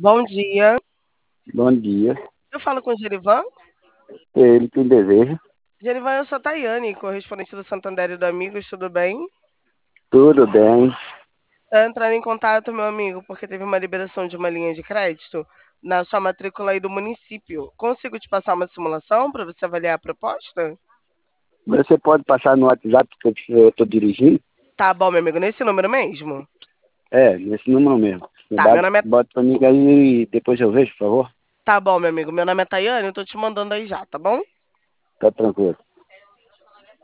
Bom dia. Bom dia. Eu falo com o Gerivan? Ele tem desejo. Gerivan, eu sou a Tayane, correspondente do Santander e do Amigos, tudo bem? Tudo bem. Tá entrando em contato, meu amigo, porque teve uma liberação de uma linha de crédito na sua matrícula aí do município. Consigo te passar uma simulação para você avaliar a proposta? Você pode passar no WhatsApp que eu estou dirigindo? Tá bom, meu amigo, nesse número mesmo? É, nesse número mesmo. Você Tá, meu nome é... bota para mim aí e depois eu vejo, por favor. Tá bom, meu amigo, meu nome é Tayane, eu tô te mandando aí já, tá bom? Tá tranquilo.